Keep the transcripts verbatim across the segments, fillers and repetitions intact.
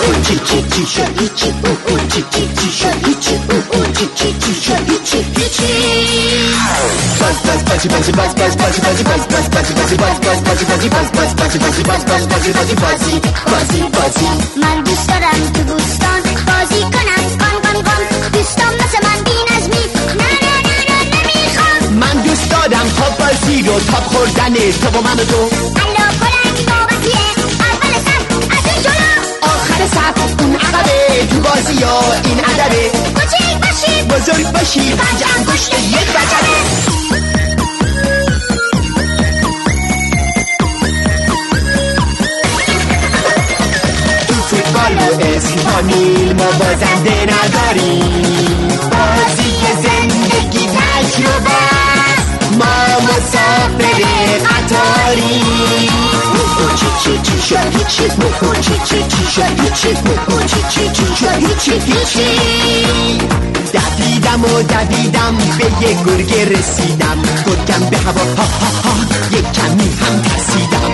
او چی چی چی شد هیچی، او او چی چی چی شد هیچی، او او چی چی چی شد هیچی هیچی. باز باز بازی بازی باز باز بازی بازی باز باز بازی بازی باز باز بازی بازی باز باز بازی بازی باز باز بازی بازی بازی بازی بازی. من دوست دارم تو بوستان بازی کنم قان قان قان. دوستام مثل من بی‌نظمی نه نه نه نه نمیخوام. من دوست دارم تاپ بازی رو، تاپ خوردن تو و من و تو. الا بلند نوبتیه اول صف از این جلو، آخر صف اون عقبه، تو بازی ها این ادبه. کوچیک باشی بزرگ باشی پنج انگشت یک وجبه. فوتبال و اسپانیل ما بازنده نداریم، بازی زندگی تجربه است، ما مسافر قطاریم. او چی چی چی شد هیچی، او چی چی چی شد هیچی، او چی چی چی شد هیچی هیچی. دویدم و دویدم به یه گرگه رسیدم، گرگم به هوا ها ها ها یک کمی هم ترسیدم.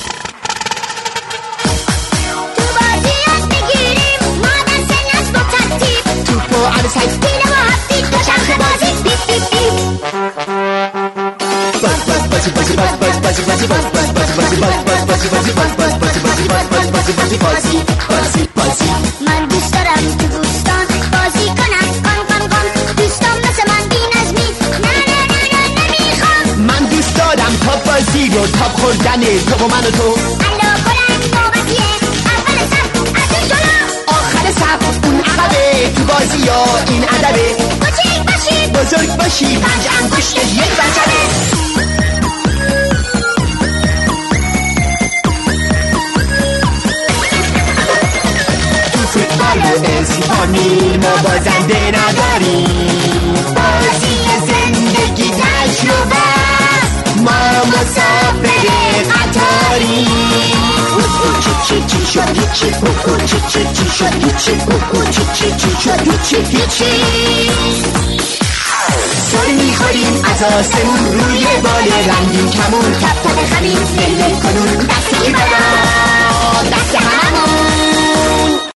عروسک پیله و هفتی دو شرخ بازی بیپ بیپ بیپ. باز باز بازی بازی باز باز بازی بازی باز باز بازی بازی باز باز بازی بازی باز باز بازی بازی باز باز بازی بازی بازی بازی بازی. من دوست دارم تو بوستان بازی کنم قان قان قان. دوستام مثل من بی‌نظمی نه نه نه نه نمیخوام. من دوست دارم تاپ بازی رو، تاپ خوردن تو و من و تو. الا بلند نوبتیه اول صف از این جلو، آخر صف اون عقبه، تو بازی ها این ادبه. کوچیک باشی بزرگ باشی پنج انگشت یک وجبه. فوتبال و اسپانیل ما بازنده نداریم، بازی زندگی تجربه است، ما مسافر قطاریم. او چی چی چی شد هیچی، او چی چی چی شد هیچی، او چی چی چی شد هیچی هیچی. سری میخوریم از آسمون روی بال رنگین کمون، تپ تپ خمین لیل کنون دست این بلا دست هممون.